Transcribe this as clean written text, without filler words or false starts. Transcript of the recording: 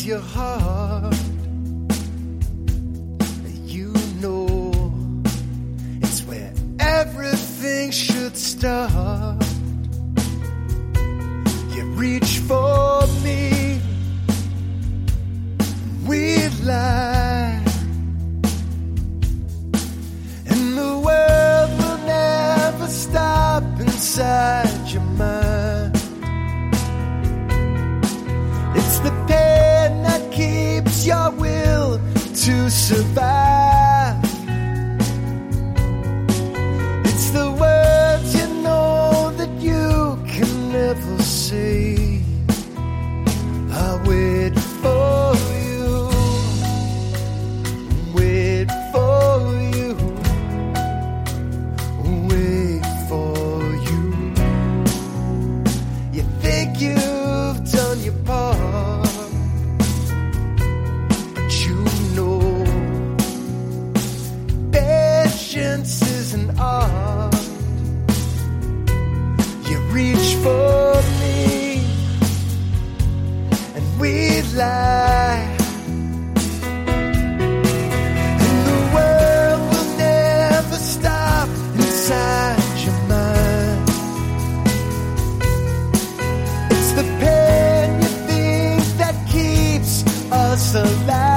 your heart, you know it's where everything should start. You reach for me, we lie, and the world will never stop inside your mind. It's the pain that keeps your will to survive. It's the words you know that you can never say. I wait for you, wait for you, wait for you. You think you've done your part, but you know patience is an art. You reach for me and we lie, and the world will never stop inside your mind. It's the pain you think that keeps us alive.